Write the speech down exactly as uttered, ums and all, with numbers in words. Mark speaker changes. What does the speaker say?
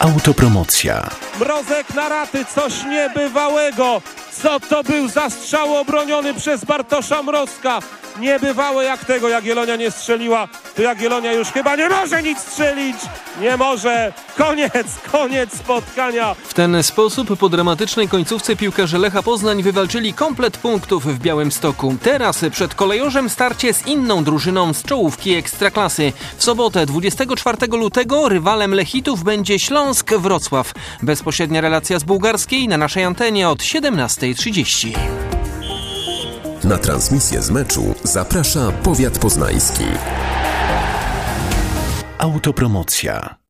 Speaker 1: Autopromocja.
Speaker 2: Mrozek na raty, coś niebywałego. Co to był za strzał obroniony przez Bartosza Mrozka? Niebywałe jak tego, Jagiellonia nie strzeliła, to Jagiellonia już chyba nie może nic strzelić. Nie może. Koniec, koniec spotkania.
Speaker 3: W ten sposób po dramatycznej końcówce piłkarze Lecha Poznań wywalczyli komplet punktów w Białymstoku. Teraz przed Kolejorzem starcie z inną drużyną z czołówki Ekstraklasy. W sobotę dwudziestego czwartego lutego rywalem Lechitów będzie Śląsk Wrocław. Bezpośrednia relacja z bułgarskiej na naszej antenie od siedemnastej trzydzieści.
Speaker 1: Na transmisję z meczu zaprasza Powiat Poznański. Autopromocja.